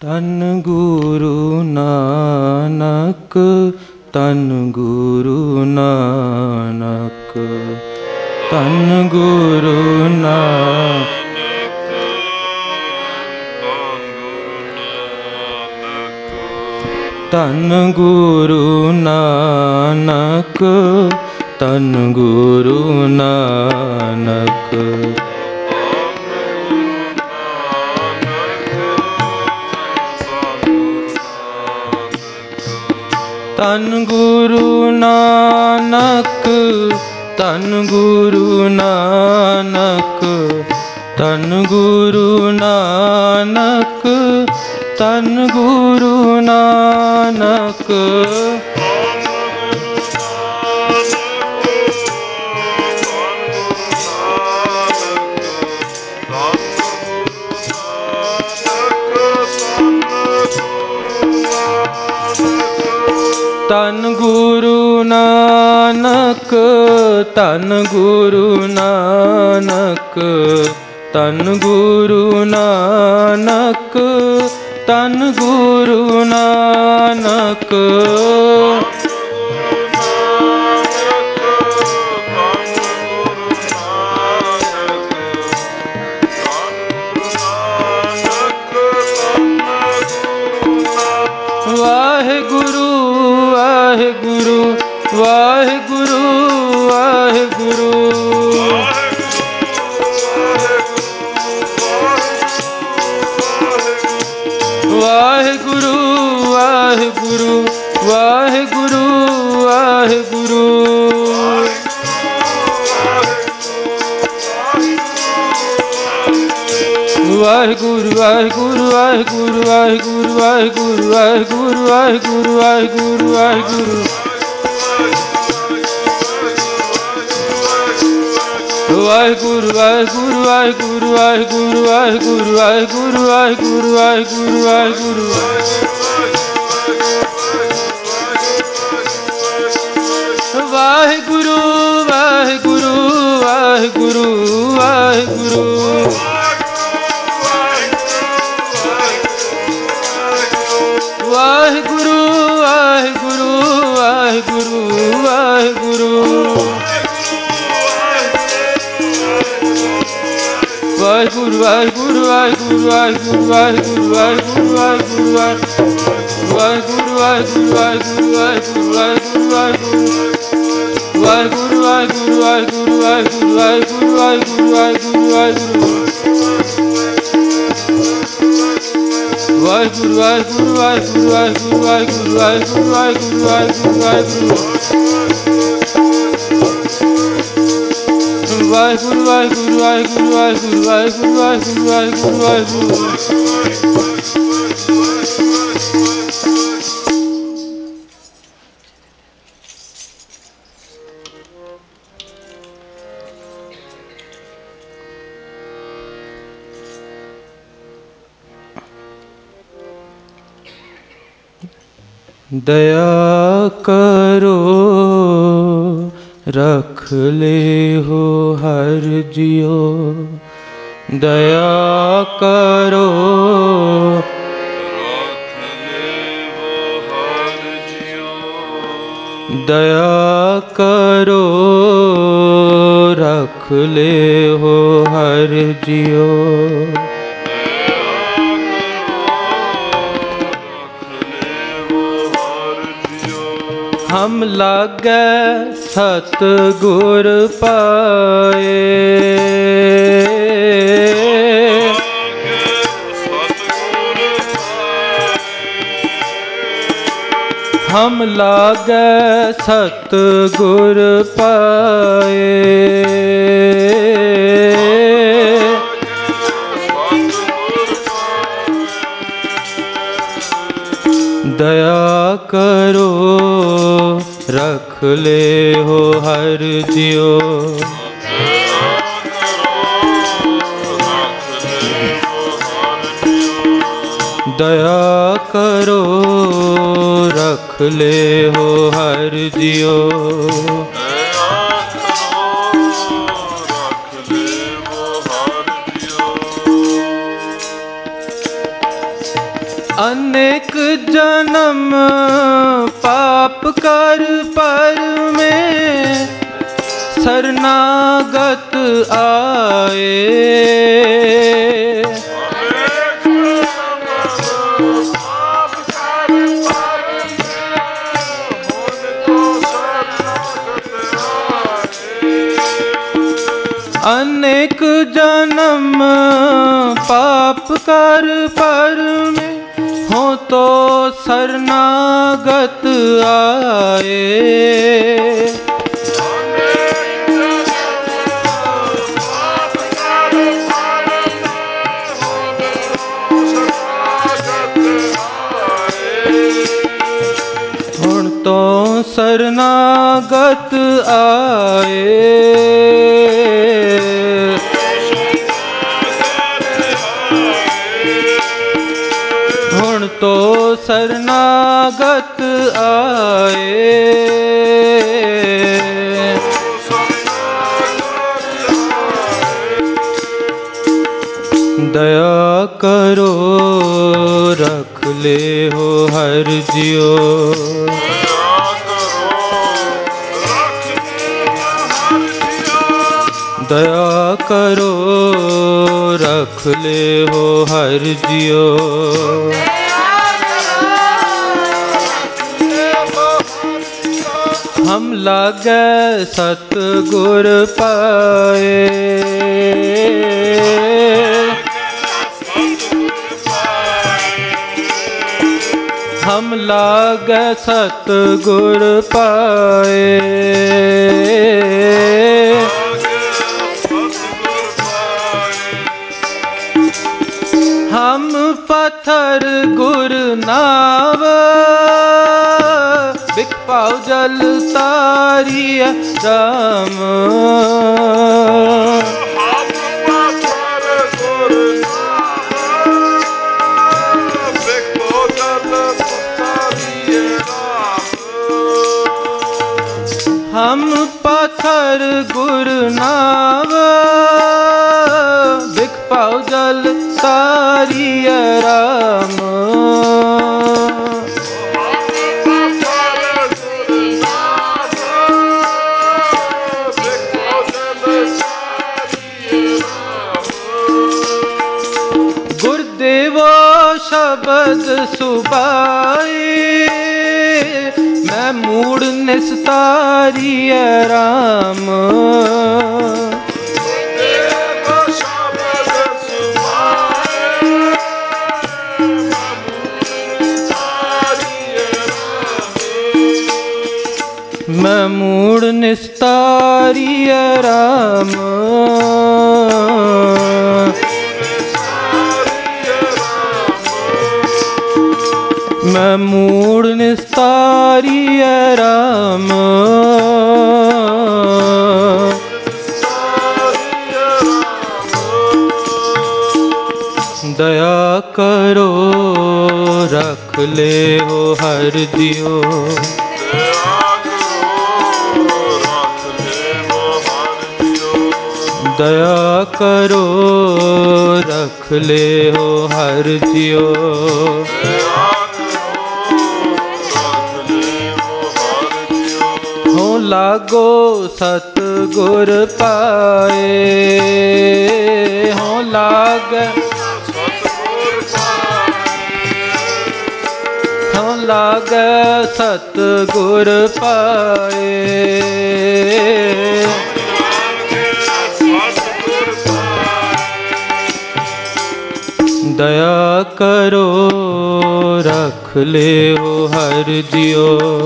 ਧੰਨ ਗੁਰੂ ਨਾਨਕ, ਧੰਨ ਗੁਰੂ ਨਾਨਕ, ਧੰਨ ਗੁਰੂ ਨਾਨਕ, ਧੰਨ ਗੁਰੂ ਨਾਨਕ, ਧੰਨ ਗੁਰੂ ਨਾਨਕ, ਧੰਨ ਗੁਰੂ ਨਾਨਕ, ਧੰਨ ਗੁਰੂ ਨਾਨਕ, ਧੰਨ ਗੁਰੂ ਨਾਨਕ, ਧੰਨ ਗੁਰੂ ਨਾਨਕ, ਧੰਨ ਗੁਰੂ ਨਾਨਕ, ਧੰਨ ਗੁਰੂ ਨਾਨਕ, ਧੰਨ ਗੁਰੂ ਨਾਨਕ, ਧੰਨ ਗੁਰੂ ਨਾਨਕ, ਵਾਹਿਗੁਰੂ ਵਾਹਿਗੁਰੂ ਵਾਹਿਗੁਰੂ ਵਾਹਿਗੁਰੂ, ਵਾਹਿਗੁਰੂ ਵਾਹਿਗੁਰੂ ਵਾਹਿਗੁਰੂ ਵਾਹਿਗੁਰੂ, ਵਾਹਿਗੁਰੂ ਵਾਹਿਗੁਰੂ ਵਾਹਿਗੁਰੂ ਵਾਹਿਗੁਰੂ ਵਾਹਿਗੁਰੂ ਵਾਹਿਗੁਰੂ ਵਾਹਿਗੁਰੂ ਵਾਹਿਗੁਰੂ ਵਾਹਿਗੁਰੂ, ਵਾਹਿਗੁਰੂ ਵਾਹਿਗੁਰੂ ਵਾਹਿਗੁਰੂ ਵਾਹਿਗੁਰੂ ਵਾਹਿਗੁਰੂ ਵਾਹਿਗੁਰੂ ਵਾਹਿਗੁਰੂ ਵਾਹਿਗੁਰੂ ਵਾਹਿਗੁਰੂ, ਵਾਹਿਗੁਰੂ ਵਾਹਿਗੁਰੂ ਵਾਹਿਗੁਰੂ ਵਾਹਿਗੁਰੂ, ਵਾਹਿਗੁਰੂ ਵਾਹਿਗੁਰੂ ਵਾਹਿਗੁਰੂ ਵਾਹਿਗੁਰੂ, ਵਾਹਿਗੁਰੂ ਵਾਹਿਗੁਰੂ ਵਾਹਿਗੁਰੂ ਵਾਹਿਗੁਰੂ ਵਾਹਿਗੁਰੂ ਵਾਹਿਗੁਰੂ ਵਾਹਿਗੁਰੂ, ਵਾਹਿਗੁਰੂ ਵਾਹਿਗੁਰੂ ਵਾਹਿਗੁਰੂ ਵਾਹਿਗੁਰੂ ਵਾਹਿਗੁਰੂ ਵਾਹਿਗੁਰੂ, ਵਾਹਿਗੁਰੂ ਵਾਹਿਗੁਰੂ ਵਾਹਿਗੁਰੂ ਵਾਹਿਗੁਰੂ ਵਾਹਿਗੁਰੂ ਵਾਹਿਗੁਰੂ ਵਾਹਿਗੁਰੂ ਵਾਹਿਗੁਰੂ, ਵਾਹਿਗੁਰੂ ਵਾਹਿਗੁਰੂ ਵਾਹਿਗੁਰੂ ਵਾਹਿਗੁਰੂ ਵਾਹਿਗੁਰੂ ਵਾਹਿਗੁਰੂ ਵਾਹਿਗੁਰੂ ਵਾਹਿਗੁਰੂ ਵਾਹਿਗੁਰੂ, ਵਾਹਿਗੁਰੂ ਵਾਹਿਗੁਰੂ ਵਾਹਿਗੁਰੂ ਵਾਹਿਗੁਰੂ ਵਾਹਿਗੁਰੂ ਵਾਹਿਗੁਰੂ ਵਾਹਿਗੁਰੂ ਵਾਹਿਗੁਰੂ, ਦਇਆ ਕਰੋ ਰਖ ਲਿਓ ਹਰਿ ਜੀਓ, ਦਇਆ ਕਰੋ ਰਖ ਲਿਓ ਹਰਿ ਜੀਓ, ਦਇਆ ਕਰੋ ਰਖ ਲਿਓ ਹਰਿ ਜੀਓ, ਹਮ ਲਾਗੈ ਸਤਿਗੁਰ ਪਾਏ, ਹਮ ਲਾਗੈ ਸਤਿਗੁਰ ਪਾਏ, ਦਇਆ ਕਰੋ ਰਖ ਲਿਓ ਹਰਿ ਜੀਓ, ਦਇਆ ਕਰੋ ਰਖ ਲਿਓ ਹਰਿ ਜੀਓ, अनेक जन्म पाप कर पर में शरणागत आए। अनेक जन्म पाप कर पर में हो तो शरणागत आए। हुण तो शरणागत आए। हुण तो शरणागत आए। दया करो रख ले हो हर जियो। दया करो रख ले हो हर जियो। हम लागे सतगुर पाए। हम लागे सतगुर पाए। हम पत्थर गुर नाव बिख पाओ जल तारिय राम। हम पत्थर गुर नाव बिख पाओ जल तारिय राम। गुरुदेवो शब्द सुबाए मैं मूड निस्तारिय राम। मैं मूड निस्तारिय राम। मैं मूड निस्तारिय राम। दया करो रख ले हो हर जियो। दया करो रख ले हो हर जियो। हो लागो सतगुर पाए। हो लाग हो लाग सतगुर पाए। दया करो रख ले हो हर जियो।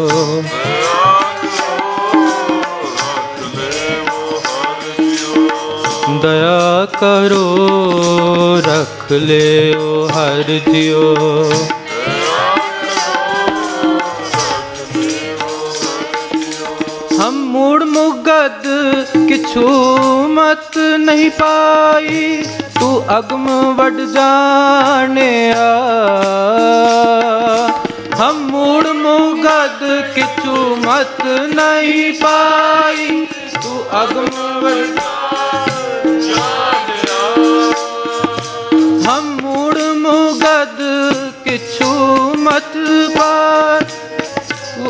दया करो रख ले हो हर जियो। हम मूड मुगद किछु मत नहीं पाई तू अगम वड जाने आ। हम मूड मुगद किछु मत नहीं पाई तू अगम वड जाने आ। हम मूड मुगद किछु